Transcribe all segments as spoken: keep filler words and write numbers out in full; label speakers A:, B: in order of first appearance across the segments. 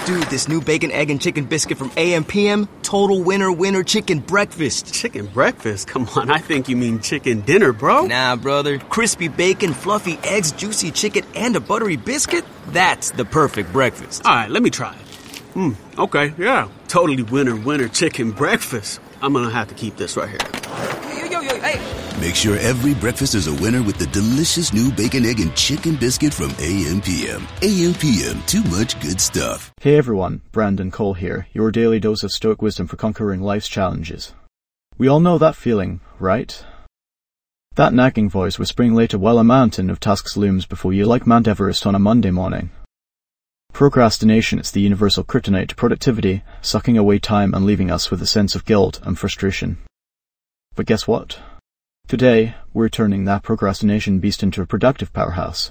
A: Dude, this new bacon, egg, and chicken biscuit from A M P M, total winner winner chicken breakfast.
B: Chicken breakfast? Come on, I think you mean chicken dinner, bro.
A: Nah, brother. Crispy bacon, fluffy eggs, juicy chicken, and a buttery biscuit? That's the perfect breakfast.
B: All right, let me try it. Hmm, okay, yeah. Totally winner winner chicken breakfast. I'm gonna have to keep this right here.
A: Yo, yo, yo, hey.
C: Make sure every breakfast is a winner with the delicious new bacon, egg, and chicken biscuit from A M P M. A M P M, too much good stuff.
D: Hey everyone, Brandon Cole here, your daily dose of stoic wisdom for conquering life's challenges. We all know that feeling, right? That nagging voice whispering later while a mountain of tasks looms before you like Mount Everest on a Monday morning. Procrastination is the universal kryptonite to productivity, sucking away time and leaving us with a sense of guilt and frustration. But guess what? Today, we're turning that procrastination beast into a productive powerhouse.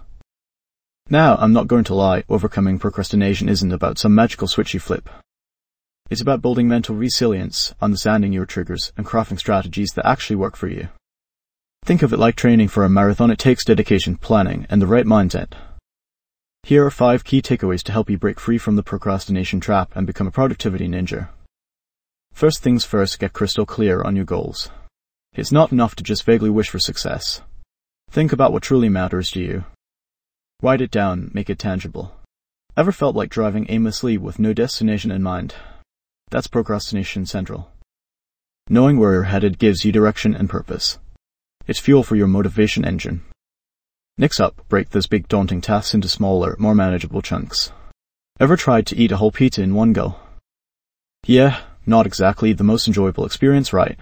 D: Now, I'm not going to lie, overcoming procrastination isn't about some magical switch you flip. It's about building mental resilience, understanding your triggers, and crafting strategies that actually work for you. Think of it like training for a marathon. It takes dedication, planning, and the right mindset. Here are five key takeaways to help you break free from the procrastination trap and become a productivity ninja. First things first, get crystal clear on your goals. It's not enough to just vaguely wish for success. Think about what truly matters to you. Write it down, make it tangible. Ever felt like driving aimlessly with no destination in mind? That's procrastination central. Knowing where you're headed gives you direction and purpose. It's fuel for your motivation engine. Next up, break those big daunting tasks into smaller, more manageable chunks. Ever tried to eat a whole pizza in one go? Yeah, not exactly the most enjoyable experience, right?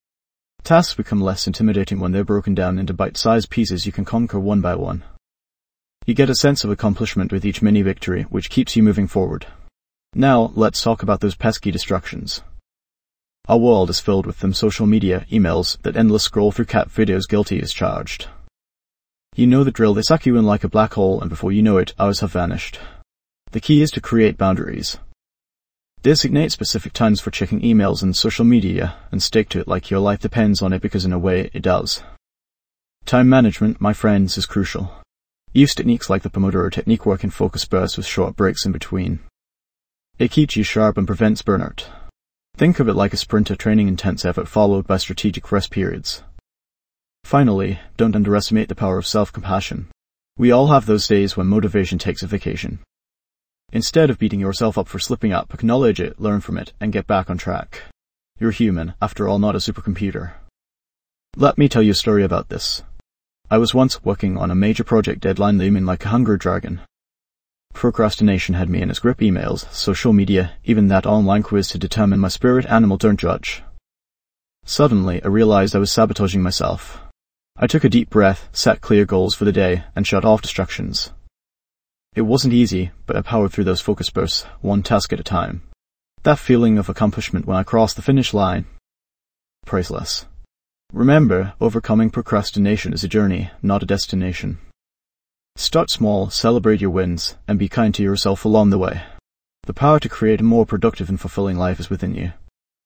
D: Tasks become less intimidating when they're broken down into bite-sized pieces you can conquer one by one. You get a sense of accomplishment with each mini victory, which keeps you moving forward. Now, let's talk about those pesky distractions. Our world is filled with them social media, emails, that endless scroll through cat videos, guilty as charged. You know the drill, they suck you in like a black hole, and before you know it, hours have vanished. The key is to create boundaries. Designate specific times for checking emails and social media, and stick to it like your life depends on it, because in a way, it does. Time management, my friends, is crucial. Use techniques like the Pomodoro technique work in focus bursts with short breaks in between. It keeps you sharp and prevents burnout. Think of it like a sprinter training intense effort followed by strategic rest periods. Finally, don't underestimate the power of self-compassion. We all have those days when motivation takes a vacation. Instead of beating yourself up for slipping up, acknowledge it, learn from it, and get back on track. You're human, after all, not a supercomputer. Let me tell you a story about this. I was once working on a major project, deadline looming like a hungry dragon. Procrastination had me in its grip. Emails, social media, even that online quiz to determine my spirit animal. Don't judge. Suddenly, I realized I was sabotaging myself. I took a deep breath, set clear goals for the day, and shut off distractions. It wasn't easy, but I powered through those focus bursts, one task at a time. That feeling of accomplishment when I crossed the finish line, priceless. Remember, overcoming procrastination is a journey, not a destination. Start small, celebrate your wins, and be kind to yourself along the way. The power to create a more productive and fulfilling life is within you.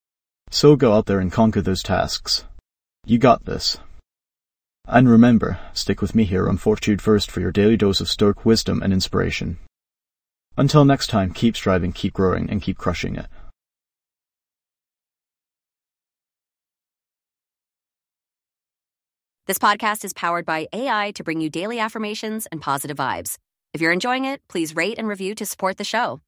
D: So go out there and conquer those tasks. You got this. And remember, stick with me here on Fortitude First for your daily dose of stoic wisdom and inspiration. Until next time, keep striving, keep growing, and keep crushing it.
E: This podcast is powered by A I to bring you daily affirmations and positive vibes. If you're enjoying it, please rate and review to support the show.